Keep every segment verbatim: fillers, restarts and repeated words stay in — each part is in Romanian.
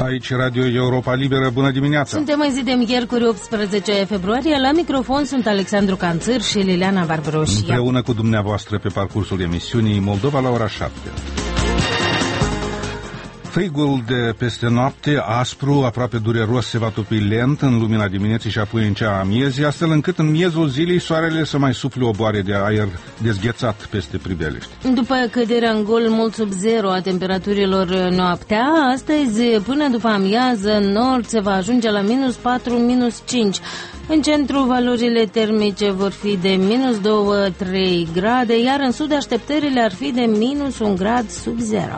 Aici Radio Europa Liberă, bună dimineața! Suntem în zi de miercuri, optsprezece februarie. La microfon sunt Alexandru Canțâr și Liliana Barbaroșia. Împreună cu dumneavoastră pe parcursul emisiunii Moldova la ora șapte. Frigul de peste noapte, aspru, aproape dureros, se va topi lent în lumina dimineții și apoi în cea a miezii, astfel încât în miezul zilei soarele să mai sufle o boare de aer dezghețat peste priveliști. După căderea în gol mult sub zero a temperaturilor noaptea, astăzi până după amiază în nord se va ajunge la minus patru, minus cinci. În centru valorile termice vor fi de minus doi trei grade, iar în sud așteptările ar fi de minus un grad sub zero.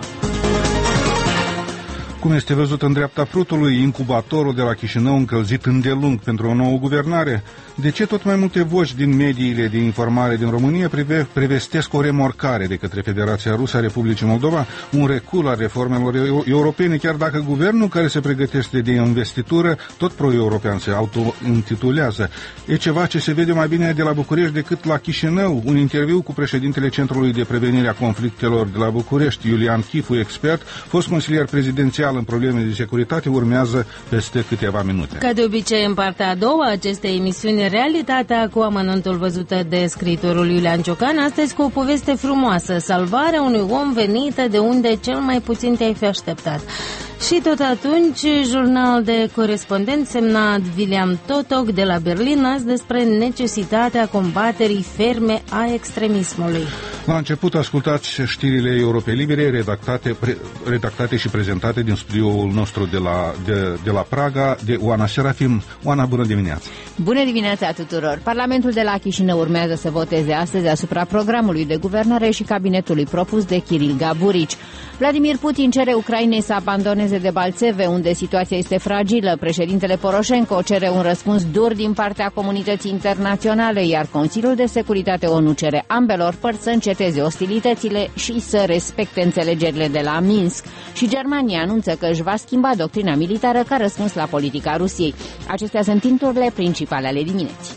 Cum este văzut în dreapta prutului, incubatorul de la Chișinău încălzit îndelung pentru o nouă guvernare? De ce tot mai multe voci din mediile de informare din România prive, prevestesc o remorcare de către Federația Rusă a Republicii Moldova, un recul al reformelor europene, chiar dacă guvernul care se pregătește de investitură, tot pro-european, se auto-intitulează? E ceva ce se vede mai bine de la București decât la Chișinău. Un interviu cu președintele Centrului de Prevenire a Conflictelor de la București, Iulian Chifu, expert, fost consilier prezidențial în probleme de securitate, urmează peste câteva minute. Ca de obicei, în partea a doua acestei emisiuni, realitatea cu amănuntul văzută de scriitorul Iulian Ciocan, astăzi cu o poveste frumoasă, salvarea unui om venită de unde cel mai puțin te-ai fi așteptat. Și tot atunci, jurnal de corespondent semnat William Totok de la Berlin, azi despre necesitatea combaterii ferme a extremismului. La început ascultați știrile Europe Libere, redactate, pre, redactate și prezentate din studioul nostru de la, de, de la Praga, de Oana Serafim. Oana, bună dimineața! Bună dimineața tuturor! Parlamentul de la Chișinău urmează să voteze astăzi asupra programului de guvernare și cabinetului propus de Kiril Gaburici. Vladimir Putin cere Ucrainei să abandoneze Debalțeve, unde situația este fragilă. Președintele Poroșenko cere un răspuns dur din partea comunității internaționale, iar Consiliul de Securitate ONU cere ambelor părți să înceteze ostilitățile și să respecte înțelegerile de la Minsk. Și Germania anunță că își va schimba doctrina militară ca răspuns la politica Rusiei. Acestea sunt titlurile principale ale dimineții.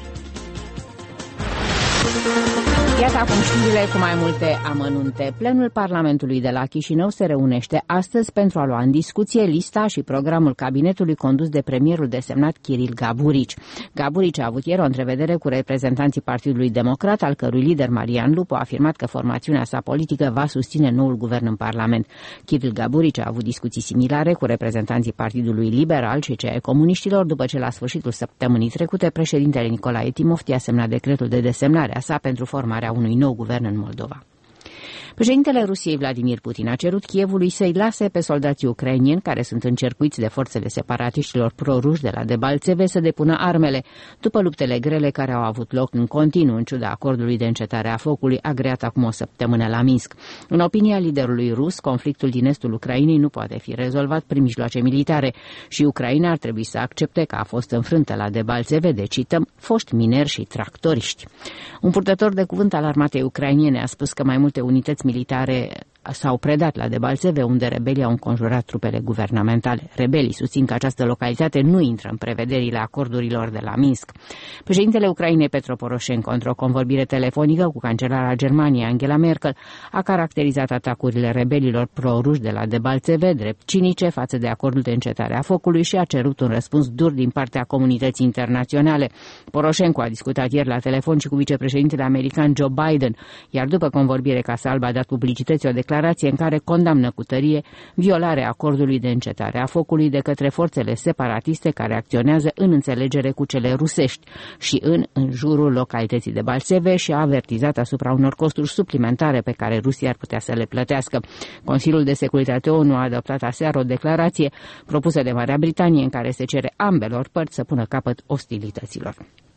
Iată acum știrile cu mai multe amănunte. Plenul Parlamentului de la Chișinău se reunește astăzi pentru a lua în discuție lista și programul cabinetului condus de premierul desemnat Kiril Gaburici. Gaburici a avut ieri o întrevedere cu reprezentanții Partidului Democrat, al cărui lider Marian Lupu a afirmat că formațiunea sa politică va susține noul guvern în Parlament. Kiril Gaburici a avut discuții similare cu reprezentanții Partidului Liberal și cei ai comuniștilor, după ce la sfârșitul săptămânii trecute președintele Nicolae Timofti a semnat decretul de desemnare a sa pentru formarea unui nou guvern în Moldova. Președintele Rusiei Vladimir Putin a cerut Kievului să-i lase pe soldații ucrainieni care sunt încercuiți de forțele separatiștilor pro-ruși de la Debalțeve să depună armele, după luptele grele care au avut loc în continuu în ciuda acordului de încetare a focului agreat acum o săptămână la Minsk. În opinia liderului rus, conflictul din estul Ucrainei nu poate fi rezolvat prin mijloace militare și Ucraina ar trebui să accepte că a fost înfrântă la Debalțeve de, cităm, foști mineri și tractoriști. Un purtător de cuvânt al armatei ucrainene a spus că mai multe unități militare s-au predat la Debalțeve, unde rebelii au înconjurat trupele guvernamentale. Rebelii susțin că această localitate nu intră în prevederile acordurilor de la Minsk. Președintele Ucrainei Petro Poroșenko, într-o convorbire telefonică cu cancelara Germaniei Angela Merkel, a caracterizat atacurile rebelilor pro-ruși de la Debalțeve drept cinice față de acordul de încetare a focului și a cerut un răspuns dur din partea comunității internaționale. Poroșenko a discutat ieri la telefon și cu vicepreședintele american Joe Biden, iar după convorbire Casa Albă a dat publicității o declarație în care condamnă cu tărie violarea acordului de încetare a focului de către forțele separatiste care acționează în înțelegere cu cele rusești și în, în jurul localității de Balțeve și a avertizat asupra unor costuri suplimentare pe care Rusia ar putea să le plătească. Consiliul de Securitate ONU a adoptat aseară o declarație propusă de Marea Britanie în care se cere ambelor părți să pună capăt ostilităților.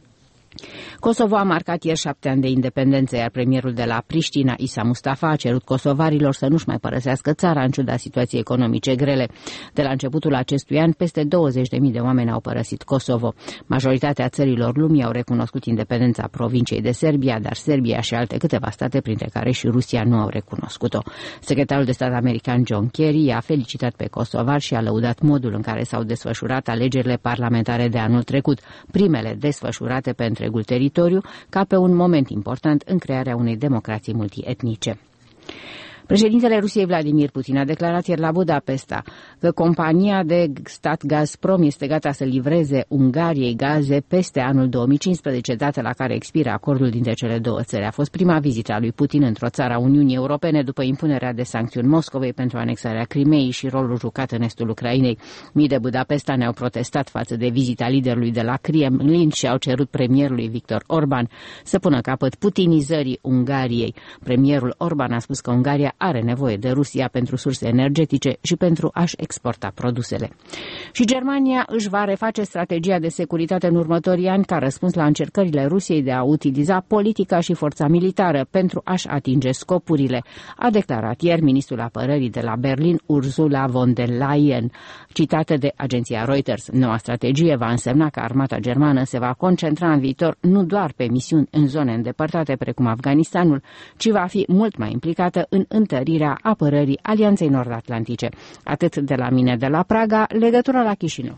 Kosovo a marcat ieri șapte ani de independență, iar premierul de la Priștina, Isa Mustafa, a cerut kosovarilor să nu-și mai părăsească țara în ciuda situației economice grele. De la începutul acestui an, peste douăzeci de mii de oameni au părăsit Kosovo. Majoritatea țărilor lumii au recunoscut independența provinciei de Serbia, dar Serbia și alte câteva state, printre care și Rusia, nu au recunoscut-o. Secretarul de stat american John Kerry a felicitat pe kosovari și a lăudat modul în care s-au desfășurat alegerile parlamentare de anul trecut, primele desfășurate pe întregul teritoriu, ca pe un moment important în crearea unei democrații multietnice. Președintele Rusiei Vladimir Putin a declarat ieri la Budapesta că compania de stat Gazprom este gata să livreze Ungariei gaze peste anul două mii cincisprezece, dată la care expiră acordul dintre cele două țări. A fost prima vizită a lui Putin într-o țară a Uniunii Europene după impunerea de sancțiuni Moscovei pentru anexarea Crimeei și rolul jucat în estul Ucrainei. Mii de Budapesta ne-au protestat față de vizita liderului de la Kremlin și au cerut premierului Viktor Orban să pună capăt putinizării Ungariei. Premierul Orban a spus că Ungaria are nevoie de Rusia pentru surse energetice și pentru a-și exporta produsele. Și Germania își va reface strategia de securitate în următorii ani ca răspuns la încercările Rusiei de a utiliza politica și forța militară pentru a-și atinge scopurile, a declarat ieri ministrul apărării de la Berlin, Ursula von der Leyen, citată de agenția Reuters. Noua strategie va însemna că armata germană se va concentra în viitor nu doar pe misiuni în zone îndepărtate precum Afganistanul, ci va fi mult mai implicată în întărirea apărării Alianței Nord-Atlantice. Atât de la mine de la Praga, legătura la Chișinău.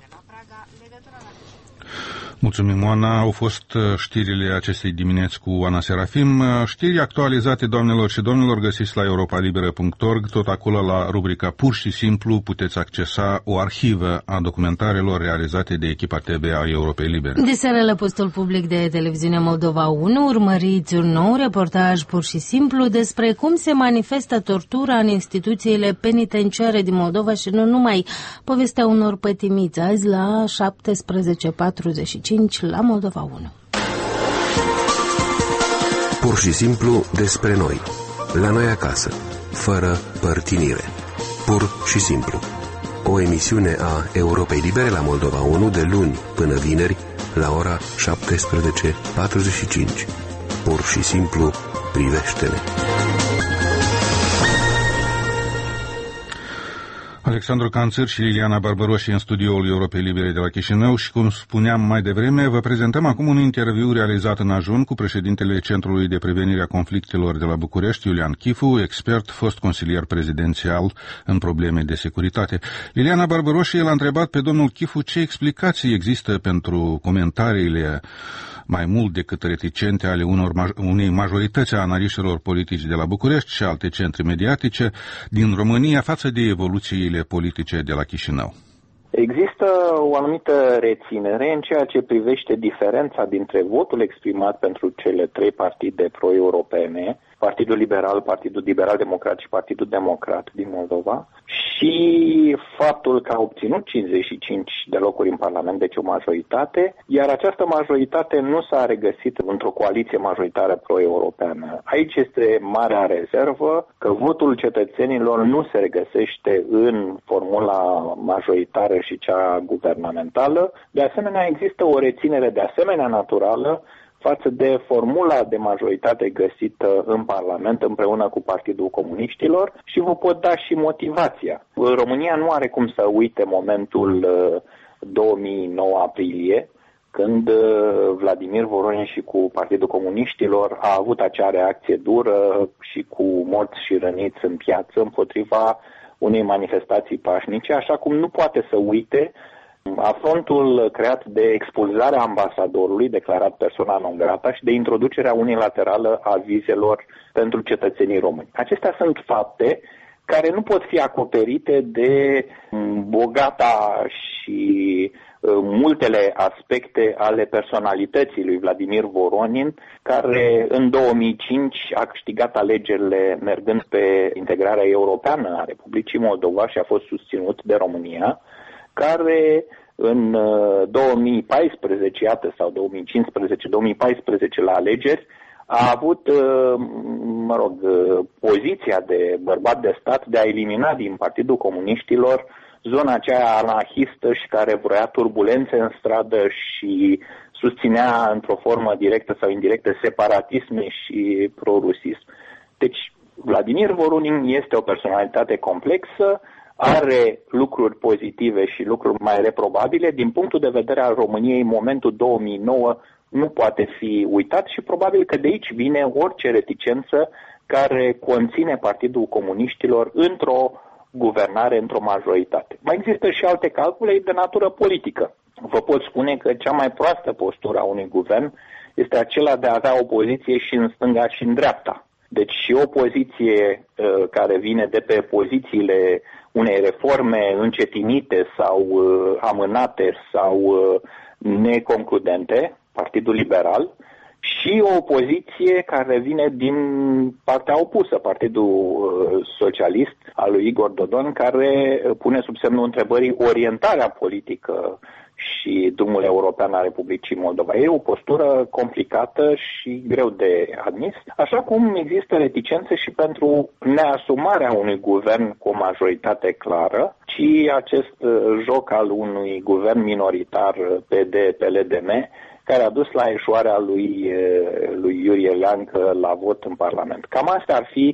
Mulțumim, Oana. Au fost știrile acestei dimineți cu Oana Serafim. Știri actualizate, doamnelor și domnilor, găsiți la europa liberă punct org. Tot acolo, la rubrica Pur și Simplu, puteți accesa o arhivă a documentarelor realizate de echipa T V a Europei Libere. De seară, la postul public de televiziune Moldova unu, urmăriți un nou reportaj Pur și Simplu despre cum se manifestă tortura în instituțiile penitenciare din Moldova și nu numai. Povestea unor pătimiți azi la șaptesprezece patruzeci și cinci la Moldova unu. Pur și simplu despre noi, la noi acasă, fără părtinire. Pur și simplu. O emisiune a Europei Libere la Moldova unu de luni până vineri la ora șaptesprezece patruzeci și cinci. Pur și simplu privește-ne. Alexandru Canțăr și Liliana Barbaroși în studioul Europei Libere de la Chișinău și, cum spuneam mai devreme, vă prezentăm acum un interviu realizat în ajun cu președintele Centrului de Prevenire a Conflictelor de la București, Iulian Chifu, expert, fost consilier prezidențial în probleme de securitate. Liliana Barbaroși l-a întrebat pe domnul Chifu ce explicații există pentru comentariile mai mult decât reticente ale unor, unei majorități a analiștilor politici de la București și alte centre mediatice din România față de evoluțiile politice de la Chișinău. Există o anumită reținere în ceea ce privește diferența dintre votul exprimat pentru cele trei partide pro-europene, Partidul Liberal, Partidul Liberal-Democrat și Partidul Democrat din Moldova, și faptul că a obținut cincizeci și cinci de locuri în Parlament, deci o majoritate, iar această majoritate nu s-a regăsit într-o coaliție majoritară pro-europeană. Aici este marea rezervă că votul cetățenilor nu se regăsește în formula majoritară și cea guvernamentală. De asemenea, există o reținere de asemenea naturală față de formula de majoritate găsită în Parlament împreună cu Partidul Comuniștilor și vă pot da și motivația. România nu are cum să uite momentul două mii nouă aprilie, când Vladimir Voronin și cu Partidul Comuniștilor a avut acea reacție dură și cu morți și răniți în piață împotriva unei manifestații pașnice, așa cum nu poate să uite afrontul creat de expulzarea ambasadorului declarat persoana non grata și de introducerea unilaterală a vizelor pentru cetățenii români. Acestea sunt fapte care nu pot fi acoperite de bogata și multele aspecte ale personalității lui Vladimir Voronin, care în două mii cinci a câștigat alegerile mergând pe integrarea europeană a Republicii Moldova și a fost susținut de România, care în două mii paisprezece, iată, sau două mii cincisprezece două mii paisprezece la alegeri, a avut, mă rog, poziția de bărbat de stat de a elimina din Partidul Comuniștilor zona aceea anarhistă și care vrea turbulențe în stradă și susținea într-o formă directă sau indirectă separatism și prorusism. Deci, Vladimir Voronin este o personalitate complexă, are lucruri pozitive și lucruri mai reprobabile. Din punctul de vedere al României, momentul două mii nouă nu poate fi uitat și probabil că de aici vine orice reticență care conține Partidul Comuniștilor într-o guvernare, într-o majoritate. Mai există și alte calcule de natură politică. Vă pot spune că cea mai proastă postură a unui guvern este acela de a avea opoziție și în stânga și în dreapta. Deci și o poziție uh, care vine de pe pozițiile unei reforme încetinite sau uh, amânate sau uh, neconcludente, Partidul Liberal, și o opoziție care vine din partea opusă, Partidul uh, Socialist al lui Igor Dodon, care pune sub semnul întrebării orientarea politică și drumul european al Republicii Moldova. E o postură complicată și greu de admis, așa cum există reticențe și pentru neasumarea unui guvern cu o majoritate clară, ci acest joc al unui guvern minoritar P D P L D M, care a dus la eșuarea lui, lui Iurie Leancă la vot în Parlament. Cam astea ar fi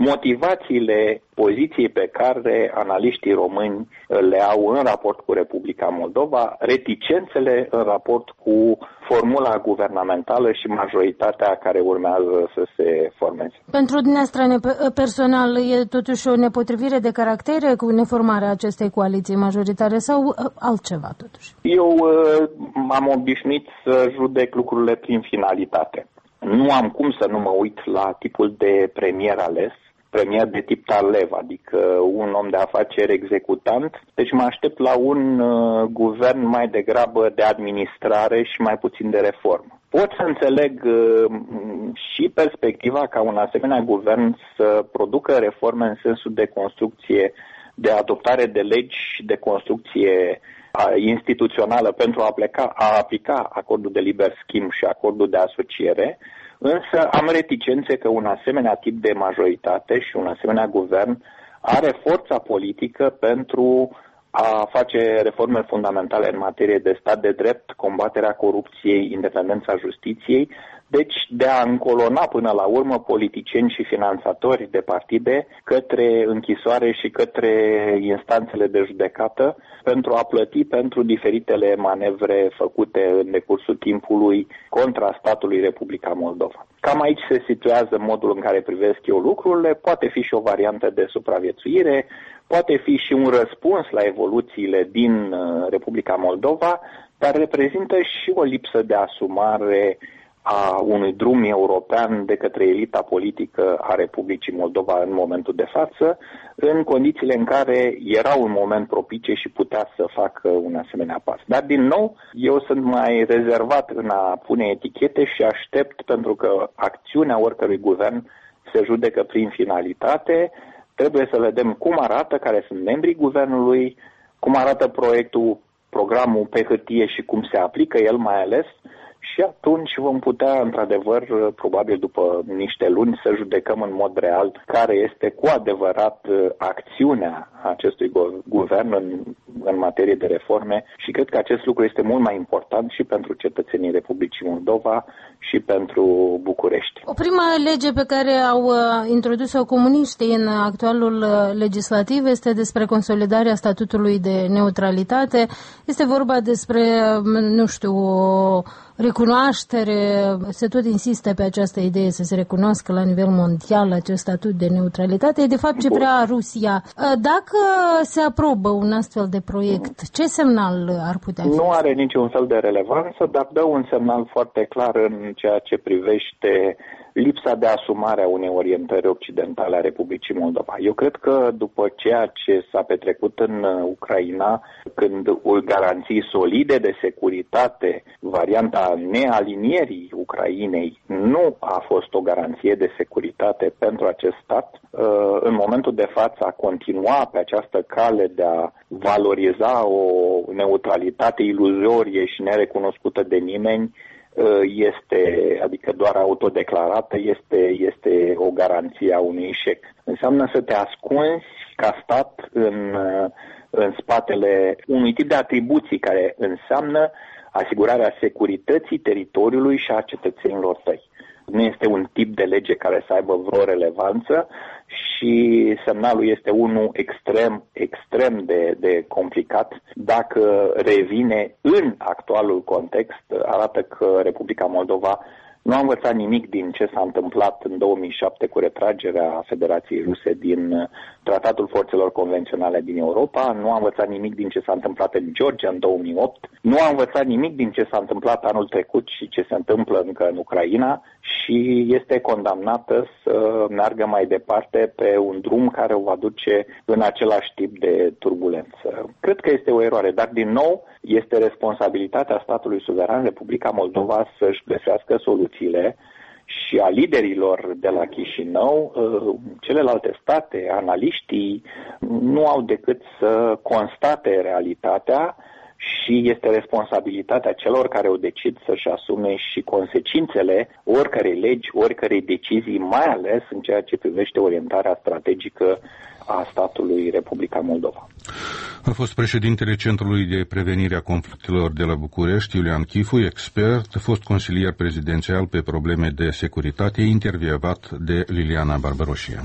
motivațiile poziției pe care analiștii români le au în raport cu Republica Moldova, reticențele în raport cu formula guvernamentală și majoritatea care urmează să se formeze. Pentru dumneavoastră personal e totuși o nepotrivire de caractere cu neformarea acestei coaliții majoritare sau altceva totuși? Eu m-am obișnuit să judec lucrurile prin finalitate. Nu am cum să nu mă uit la tipul de premier ales, premier de tip Tarlev, adică un om de afaceri executant. Deci mă aștept la un uh, guvern mai degrabă de administrare și mai puțin de reformă. Pot să înțeleg uh, și perspectiva ca un asemenea guvern să producă reforme în sensul de construcție, de adoptare de legi și de construcție instituțională pentru a aplica, a aplica acordul de liber schimb și acordul de asociere, însă am reticențe că un asemenea tip de majoritate și un asemenea guvern are forța politică pentru a face reforme fundamentale în materie de stat de drept, combaterea corupției, independența justiției, deci de a încolona până la urmă politicieni și finanțatori de partide către închisoare și către instanțele de judecată pentru a plăti pentru diferitele manevre făcute în decursul timpului contra statului Republica Moldova. Cam aici se situează modul în care privesc eu lucrurile, poate fi și o variantă de supraviețuire, poate fi și un răspuns la evoluțiile din Republica Moldova, dar reprezintă și o lipsă de asumare a unui drum european de către elita politică a Republicii Moldova în momentul de față, în condițiile în care era un moment propice și putea să facă un asemenea pas. Dar, din nou, eu sunt mai rezervat în a pune etichete și aștept, pentru că acțiunea oricărui guvern se judecă prin finalitate. Trebuie să vedem cum arată, care sunt membrii guvernului, cum arată proiectul, programul pe hârtie și cum se aplică el mai ales, și atunci vom putea, într-adevăr, probabil după niște luni, să judecăm în mod real care este cu adevărat acțiunea acestui guvern în, în materie de reforme și cred că acest lucru este mult mai important și pentru cetățenii Republicii Moldova și pentru București. O prima lege pe care au introdus-o comuniștii în actualul legislativ este despre consolidarea statutului de neutralitate. Este vorba despre, nu știu, o recunoaștere, se tot insistă pe această idee să se recunoască la nivel mondial acest statut de neutralitate. E de fapt ce vrea Rusia. Dacă se aprobă un astfel de proiect, ce semnal ar putea fi? Nu are niciun fel de relevanță, dar dă un semnal foarte clar în ceea ce privește lipsa de asumare a unei orientări occidentale a Republicii Moldova. Eu cred că după ceea ce s-a petrecut în Ucraina, când o garanții solide de securitate, varianta nealinierii Ucrainei nu a fost o garanție de securitate pentru acest stat, în momentul de față a continua pe această cale de a valoriza o neutralitate iluzorie și nerecunoscută de nimeni, este, adică doar autodeclarată, este, este o garanție a unui eșec. Înseamnă să te ascunzi ca stat în, în spatele unui tip de atribuții care înseamnă asigurarea securității teritoriului și a cetățenilor tăi. Nu este un tip de lege care să aibă vreo relevanță și semnalul este unul extrem, extrem de, de complicat. Dacă revine în actualul context, arată că Republica Moldova nu a învățat nimic din ce s-a întâmplat în două mii șapte cu retragerea Federației Ruse din Tratatul Forțelor Convenționale din Europa, nu a învățat nimic din ce s-a întâmplat în Georgia în două mii opt, nu a învățat nimic din ce s-a întâmplat anul trecut și ce se întâmplă încă în Ucraina și este condamnată să meargă mai departe pe un drum care o va duce în același tip de turbulență. Cred că este o eroare, dar din nou este responsabilitatea statului suveran, Republica Moldova, să-și găsească soluțiile și a liderilor de la Chișinău. Celelalte state, analiștii, nu au decât să constate realitatea și este responsabilitatea celor care o decid să-și asume și consecințele oricărei legi, oricărei decizii, mai ales în ceea ce privește orientarea strategică a statului Republica Moldova. A fost președintele Centrului de Prevenire a Conflictelor de la București, Iulian Chifu, expert, fost consilier prezidențial pe probleme de securitate, intervievat de Liliana Barbaroșia.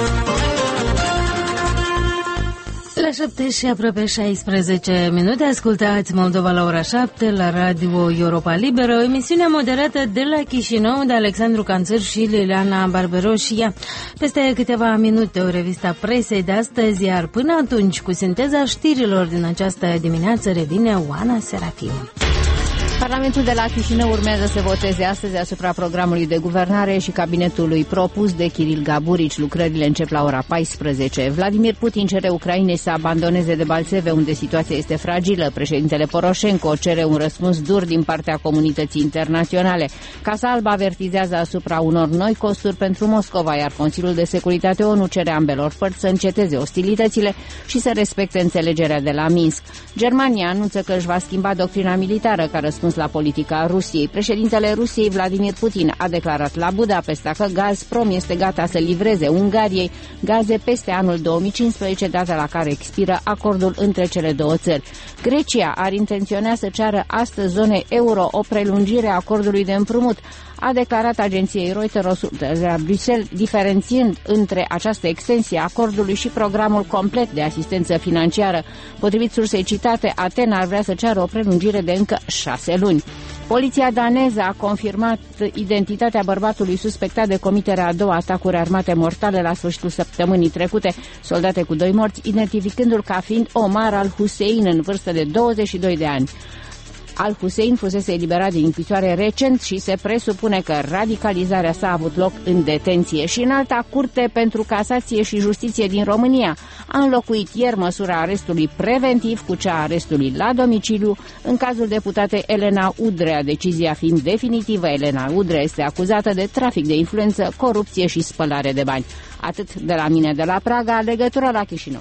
La șapte și aproape șaisprezece minute ascultați Moldova la ora șapte la Radio Europa Liberă, o emisiune moderată de la Chișinău de Alexandru Canțăr și Liliana Barbaroșia. Peste câteva minute o revista presei de astăzi, iar până atunci cu sinteza știrilor din această dimineață revine Oana Serafim. Parlamentul de la Chișinău urmează să voteze astăzi asupra programului de guvernare și cabinetului propus de Kiril Gaburici. Lucrările încep la ora paisprezece. Vladimir Putin cere Ucrainei să abandoneze Debalțeve, unde situația este fragilă. Președintele Poroșenko cere un răspuns dur din partea comunității internaționale. Casa Albă avertizează asupra unor noi costuri pentru Moscova, iar Consiliul de Securitate ONU cere ambelor părți să înceteze ostilitățile și să respecte înțelegerea de la Minsk. Germania anunță că își va schimba doctrina militară ca răspuns la politica Rusiei. Președintele Rusiei, Vladimir Putin, a declarat la Budapesta că Gazprom este gata să livreze Ungariei gaze peste anul două mii cincisprezece, data la care expiră acordul între cele două țări. Grecia ar intenționa să ceară astăzi zonei euro o prelungire a acordului de împrumut, a declarat agenției Reuters de la Bruxelles, diferențiind între această extensie a acordului și programul complet de asistență financiară. Potrivit sursei citate, Atena ar vrea să ceară o prelungire de încă șase luni. Poliția daneză a confirmat identitatea bărbatului suspectat de comiterea a două atacuri armate mortale la sfârșitul săptămânii trecute, soldate cu doi morți, identificându-l ca fiind Omar al-Hussein, în vârstă de douăzeci și doi de ani. Al-Hussein fusese eliberat din închisoare recent și se presupune că radicalizarea sa a avut loc în detenție. Și Înalta Curte pentru Casație și Justiție din România a înlocuit ieri măsura arestului preventiv cu cea a arestului la domiciliu în cazul deputatei Elena Udrea, decizia fiind definitivă. Elena Udrea este acuzată de trafic de influență, corupție și spălare de bani. Atât de la mine de la Praga, legătură la Chișinău.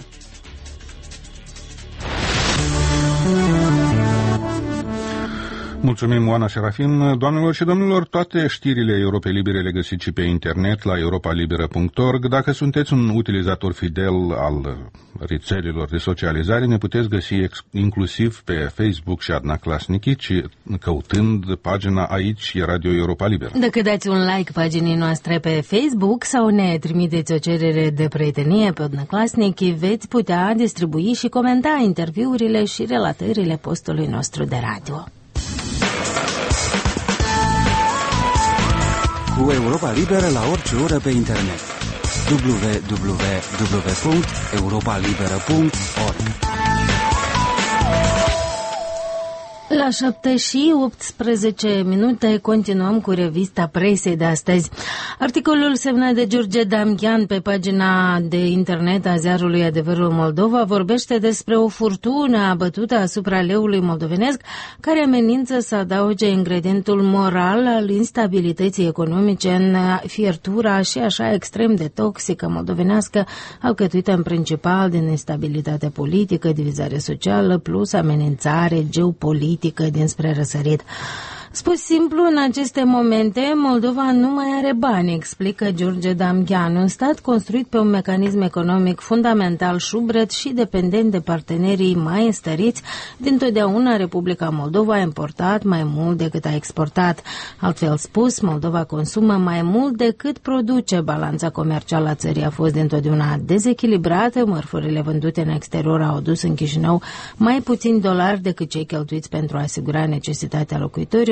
Mulțumim, Oana Serafim. Doamnelor și domnilor, toate știrile Europei Libere le găsiți și pe internet la europa liberă punct org. Dacă sunteți un utilizator fidel al rețelelor de socializare, ne puteți găsi inclusiv pe Facebook și Adna Klasnici, căutând pagina Aici e Radio Europa Liberă. Dacă dați un like paginii noastre pe Facebook sau ne trimiteți o cerere de prietenie pe Adna Klasnici, veți putea distribui și comenta interviurile și relatările postului nostru de radio. Cu Europa Liberă la orice oră pe internet. w w w punct europa liberă punct org. La șapte și optsprezece minute continuăm cu revista presei de astăzi. Articolul semnat de George Damian pe pagina de internet a ziarului Adevărul Moldova vorbește despre o furtună abătută asupra leului moldovenesc care amenință să adauge ingredientul moral al instabilității economice în fiertura și așa extrem de toxică moldovenească, alcătuită în principal din instabilitate politică, divizare socială plus amenințare geopolitică dinspre răsărit. Spus simplu, în aceste momente, Moldova nu mai are bani, explică George Damian, un stat construit pe un mecanism economic fundamental șubret și dependent de partenerii mai înstăriți. Dintotdeauna, Republica Moldova a importat mai mult decât a exportat. Altfel spus, Moldova consumă mai mult decât produce. Balanța comercială a țării a fost dintotdeauna dezechilibrată, mărfurile vândute în exterior au adus în Chișinău mai puțin dolari decât cei cheltuiți pentru a asigura necesitatea locuitorilor,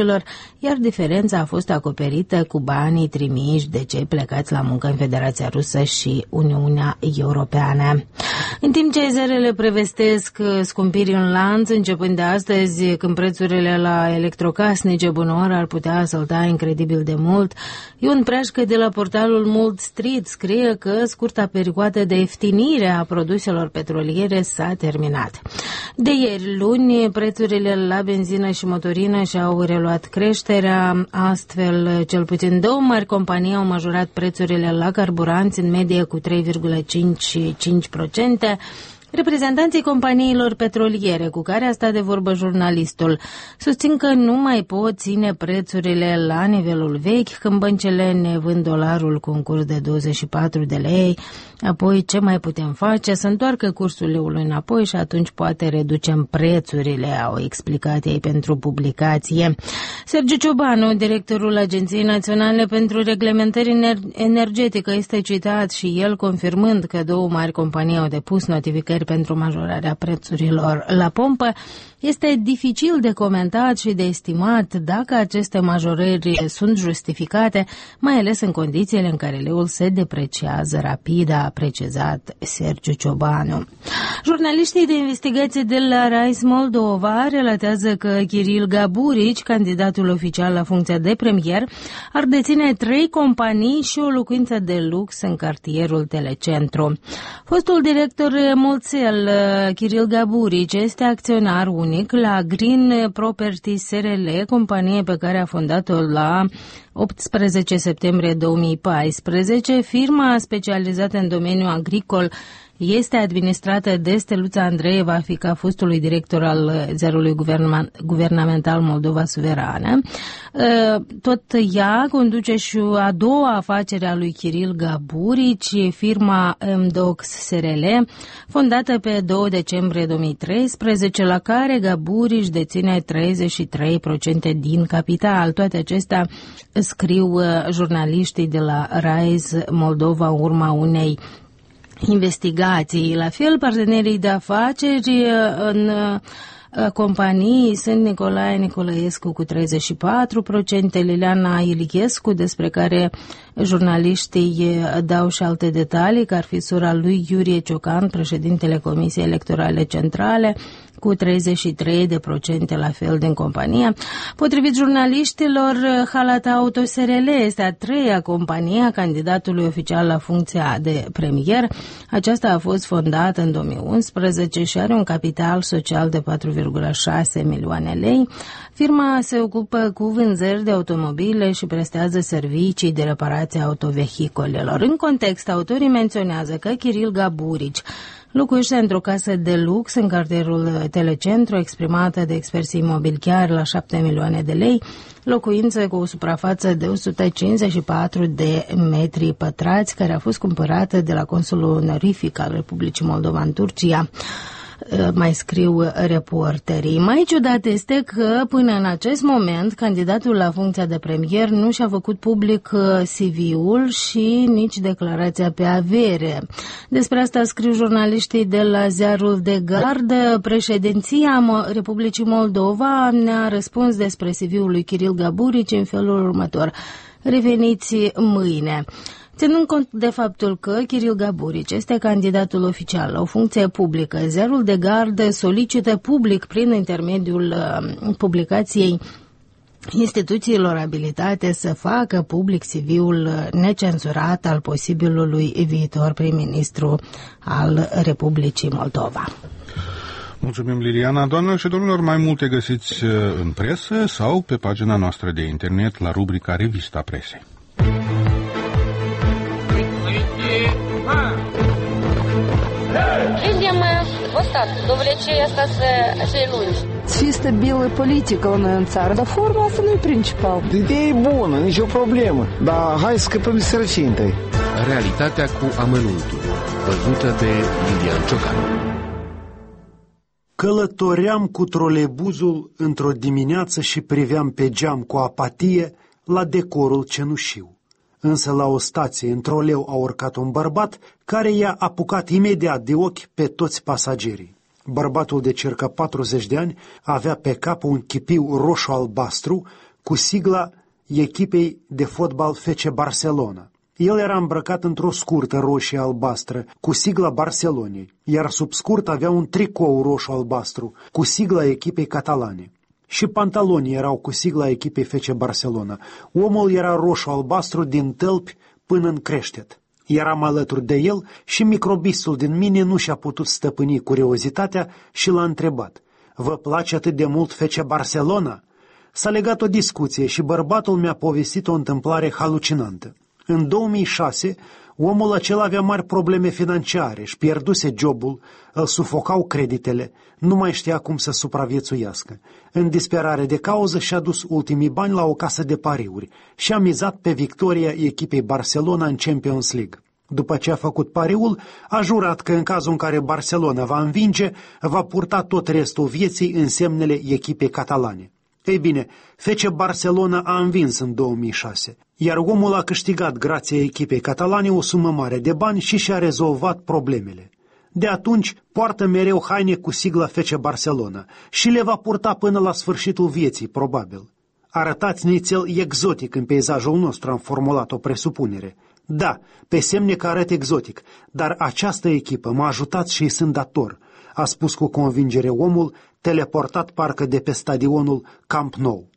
produselor, iar diferența a fost acoperită cu banii trimiși de cei plecați la muncă în Federația Rusă și Uniunea Europeană. În timp ce zerele prevestesc scumpiri în lanț, începând de astăzi, când prețurile la electrocasnice bunăoară ar putea sălta incredibil de mult, Ion Preașcă de la portalul Mult Street scrie că scurta perioadă de ieftinire a produselor petroliere s-a terminat. De ieri, luni, prețurile la benzină și motorină și-au reluat creșterea, astfel cel puțin două mari companii au majorat prețurile la carburanți în medie cu trei virgulă cincizeci și cinci la sută. Reprezentanții companiilor petroliere cu care a stat de vorbă jurnalistul susțin că nu mai pot ține prețurile la nivelul vechi când băncile ne vând dolarul cu un curs de douăzeci și patru de lei. Apoi ce mai putem face? Să întoarcă cursul leului înapoi și atunci poate reducem prețurile, au explicat ei pentru publicație. Sergiu Ciobanu, directorul Agenției Naționale pentru Reglementări Energetică, este citat și el confirmând că două mari companii au depus notificări pentru majorarea prețurilor la pompă. Este dificil de comentat și de estimat dacă aceste majorări sunt justificate, mai ales în condițiile în care leul se depreciază rapid, a precizat Sergiu Ciobanu. Jurnaliștii de investigație de la Rise Moldova relatează că Kiril Gaburici, candidatul oficial la funcția de premier, ar deține trei companii și o locuință de lux în cartierul Telecentru. Fostul director mulțel, Kiril Gaburici, este acționar unic la Green Property S R L, companie pe care a fondat-o la optsprezece septembrie două mii paisprezece. Firma specializată în domeniul agricol este administrată de Steluța Andreeva, fiica fostului director al ziarului guvernamental Moldova Suverană. Tot ea conduce și a doua afacere a lui Kiril Gaburici, firma M D O X S R L, fondată pe doi decembrie două mii treisprezece, la care Gaburici deține treizeci și trei la sută din capital. Toate acestea scriu jurnaliștii de la Rise Moldova în urma unei investigații. La fel, partenerii de afaceri în companii sunt Nicolae Nicolaescu cu treizeci și patru la sută, Liliana Iliescu, despre care jurnaliștii dau și alte detalii, că ar fi sora lui Iurie Ciocan, președintele Comisiei Electorale Centrale, cu treizeci și trei la sută la fel din companie. Potrivit jurnaliștilor, Halata Auto S R L este a treia companie a candidatului oficial la funcția de premier. Aceasta a fost fondată în două mii unsprezece și are un capital social de patru virgulă șase milioane lei. Firma se ocupă cu vânzări de automobile și prestează servicii de reparație a autovehicolelor. În context, autorii menționează că Kiril Gaburici locuiește într-o casă de lux în cartierul Telecentru, exprimată de experții imobiliari chiar la șapte milioane de lei, locuință cu o suprafață de o sută cincizeci și patru de metri pătrați, care a fost cumpărată de la consulul onorific al Republicii Moldova în Turcia. Mai scriu reporterii. Mai ciudat este că până în acest moment candidatul la funcția de premier nu și-a făcut public C V-ul și nici declarația pe avere. Despre asta scriu jurnaliștii de la ziarul de gardă. Președinția Republicii Moldova ne-a răspuns despre C V-ul lui Kiril Gaburici în felul următor: reveniți mâine. Ținând cont de faptul că Kiril Gaburici este candidatul oficial la o funcție publică, ziarul de gardă solicită public, prin intermediul uh, publicației instituțiilor abilitate, să facă public C V-ul necenzurat al posibilului viitor prim-ministru al Republicii Moldova. Mulțumim, Liliana. Doamnelor și domnilor, mai multe găsiți în presă sau pe pagina noastră de internet la rubrica Revista Presei. Видим вот так, довлечение остаться цей lungi. Чисто белая политика у нас în țară, dar forma asta nu e principal. Ideea e bună, nicio problemă, dar hai să scăpăm de sărăcie întâi. Realitatea cu amănuntul, văzută de Lilian Ciocan. Călătoream cu trolebuzul într-o dimineață și priveam pe geam cu apatie la decorul cenușiu. Însă la o stație, în troleu, a urcat un bărbat care i-a apucat imediat de ochi pe toți pasagerii. Bărbatul de circa patruzeci de ani avea pe cap un chipiu roșu-albastru cu sigla echipei de fotbal F C Barcelona. El era îmbrăcat într-o scurtă roșie-albastră, cu sigla Barcelonei, iar sub scurt avea un tricou roșu-albastru, cu sigla echipei catalane. Și pantalonii erau cu sigla echipei F C Barcelona. Omul era roșu-albastru din tălpi până în creștet. Eram alături de el și microbistul din mine nu și-a putut stăpâni curiozitatea și l-a întrebat: "Vă place atât de mult F C Barcelona?" S-a legat o discuție și bărbatul mi-a povestit o întâmplare halucinantă. În două mii șase, omul acela avea mari probleme financiare, își pierduse jobul, îl sufocau creditele, nu mai știa cum să supraviețuiască. În disperare de cauză și-a dus ultimii bani la o casă de pariuri și a mizat pe victoria echipei Barcelona în Champions League. După ce a făcut pariul, a jurat că în cazul în care Barcelona va învinge, va purta tot restul vieții în semnele echipei catalane. Ei bine, F C Barcelona a învins în două mii șase, iar omul a câștigat grație echipei catalane o sumă mare de bani și și-a rezolvat problemele. De atunci poartă mereu haine cu sigla F C Barcelona și le va purta până la sfârșitul vieții, probabil. Arătați nițel exotic în peisajul nostru, am formulat o presupunere. Da, pe semne că arăt exotic, dar această echipă m-a ajutat și îi sunt dator, a spus cu convingere omul, teleportat parcă de pe stadionul Camp Nou.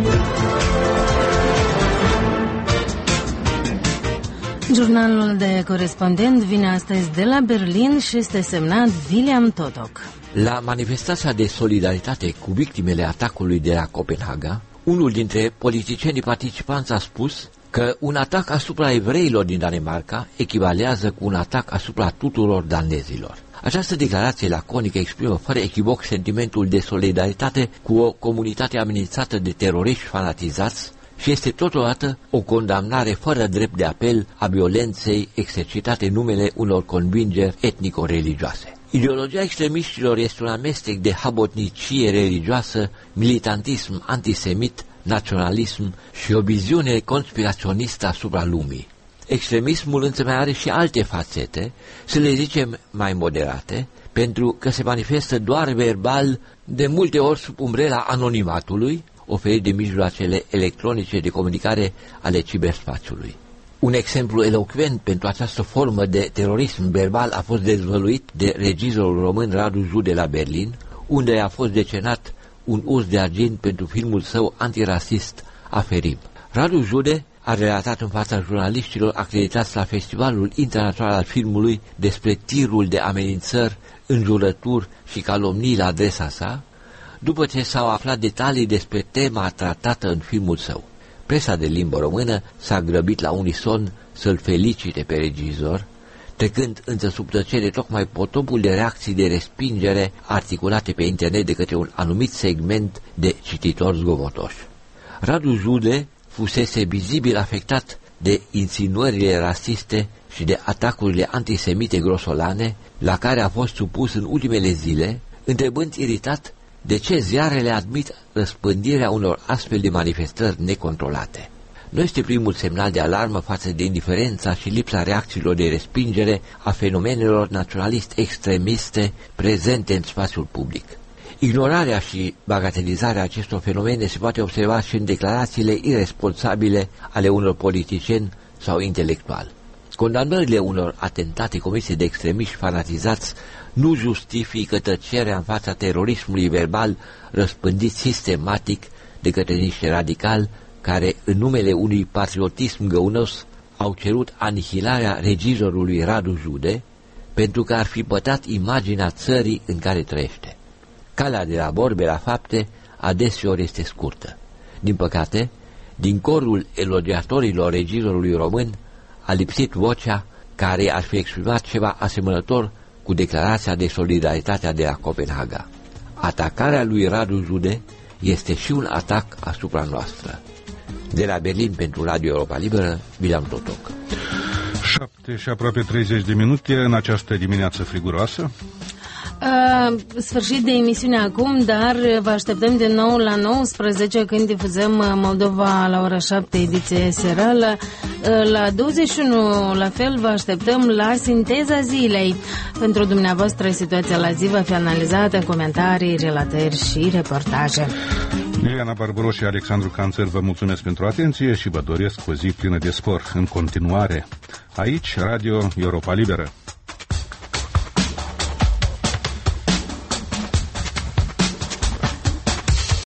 Jurnalul de corespondent vine astăzi de la Berlin și este semnat William Totoc. La manifestația de solidaritate cu victimele atacului de la Copenhaga, unul dintre politicienii participanți a spus că un atac asupra evreilor din Danemarca echivalează cu un atac asupra tuturor danezilor. Această declarație laconică exprimă fără echivoc sentimentul de solidaritate cu o comunitate amenințată de teroriști fanatizați și este totodată o condamnare fără drept de apel a violenței exercitate în numele unor convingeri etnico-religioase. Ideologia extremiștilor este un amestec de habotnicie religioasă, militantism antisemit, naționalism și o viziune conspiraționistă asupra lumii. Extremismul însă mai are și alte fațete, să le zicem mai moderate, pentru că se manifestă doar verbal, de multe ori sub umbrela anonimatului, oferit de mijloacele electronice de comunicare ale ciberspațiului. Un exemplu elocvent pentru această formă de terorism verbal a fost dezvăluit de regizorul român Radu Jude la Berlin, unde a fost decenat un urs de argint pentru filmul său antirasist Aferim. Radu Jude a relatat în fața jurnaliștilor acreditați la Festivalul Internațional al Filmului despre tirul de amenințări, înjurături și calomnii la adresa sa, după ce s-au aflat detalii despre tema tratată în filmul său. Presa de limbă română s-a grăbit la unison să-l felicite pe regizor, trecând însă sub tăcere tocmai potopul de reacții de respingere articulate pe internet de către un anumit segment de cititori zgomotoși. Radu Jude fusese vizibil afectat de insinuările rasiste și de atacurile antisemite grosolane la care a fost supus în ultimele zile, întrebând iritat de ce ziarele admit răspândirea unor astfel de manifestări necontrolate. Nu este primul semnal de alarmă față de indiferența și lipsa reacțiilor de respingere a fenomenelor naționalist-extremiste prezente în spațiul public. Ignorarea și bagatelizarea acestor fenomene se poate observa și în declarațiile irresponsabile ale unor politicieni sau intelectuali. Condamnările unor atentate comise de extremiști fanatizați nu justifică tăcerea în fața terorismului verbal răspândit sistematic de către niște radicali care, în numele unui patriotism găunos, au cerut anihilarea regizorului Radu Jude pentru că ar fi pătat imaginea țării în care trăiește. Calea de la vorbe la fapte adeseori este scurtă. Din păcate, din corul elogiatorilor regizorului român a lipsit vocea care ar fi exprimat ceva asemănător cu declarația de solidaritate de la Copenhaga. Atacarea lui Radu Jude este și un atac asupra noastră. De la Berlin pentru Radio Europa Liberă, William Totoc. șapte și aproape treizeci de minute în această dimineață friguroasă. Uh, sfârșit de emisiune acum, dar vă așteptăm din nou la nouăsprezece când difuzăm Moldova la ora șapte, ediție serală. La douăzeci și unu, la fel, vă așteptăm la Sinteza Zilei. Pentru dumneavoastră, situația la zi va fi analizată în comentarii, relatări și reportaje. Ileana Barbaros și Alexandru Canțăr vă mulțumesc pentru atenție și vă doresc o zi plină de spor în continuare. Aici, Radio Europa Liberă.